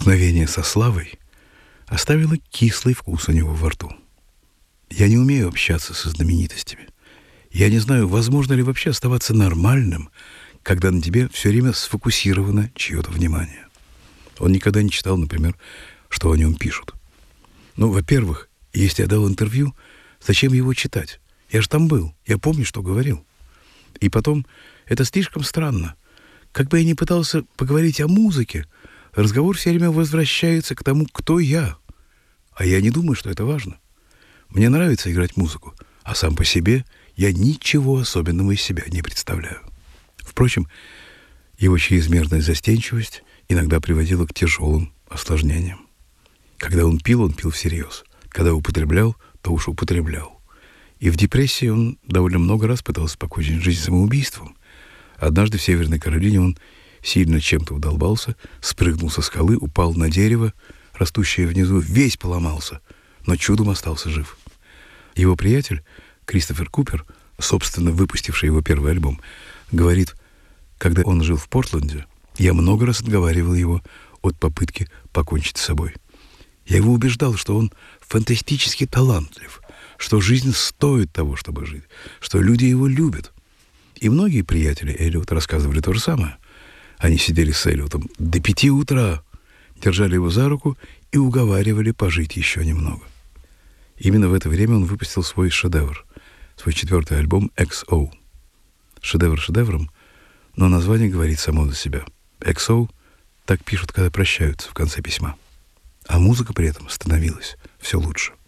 Столкновение со славой оставило кислый вкус у него во рту. Я не умею общаться со знаменитостями. Я не знаю, возможно ли вообще оставаться нормальным, когда на тебе все время сфокусировано чье-то внимание. Он никогда не читал, например, что о нем пишут. Ну, во-первых, если я дал интервью, зачем его читать? Я же там был, я помню, что говорил. И потом, это слишком странно. Как бы я ни пытался поговорить о музыке, разговор все время возвращается к тому, кто я. А я не думаю, что это важно. Мне нравится играть музыку, а сам по себе я ничего особенного из себя не представляю. Впрочем, его чрезмерная застенчивость иногда приводила к тяжелым осложнениям. Когда он пил всерьез. Когда употреблял, то уж употреблял. И в депрессии он довольно много раз пытался покончить жизнь самоубийством. Однажды в Северной Каролине он сильно чем-то удолбался, спрыгнул со скалы, упал на дерево, растущее внизу, весь поломался, но чудом остался жив. Его приятель, Кристофер Купер, собственно выпустивший его первый альбом, говорит: когда он жил в Портленде, я много раз отговаривал его от попытки покончить с собой. Я его убеждал, что он фантастически талантлив, что жизнь стоит того, чтобы жить, что люди его любят. И многие приятели Эллиота рассказывали то же самое. Они сидели с Эллиотом до 5 утра, держали его за руку и уговаривали пожить еще немного. Именно в это время он выпустил свой шедевр, свой 4-й альбом XO. Шедевр шедевром, но название говорит само за себя. XO так пишут, когда прощаются в конце письма. А музыка при этом становилась все лучше.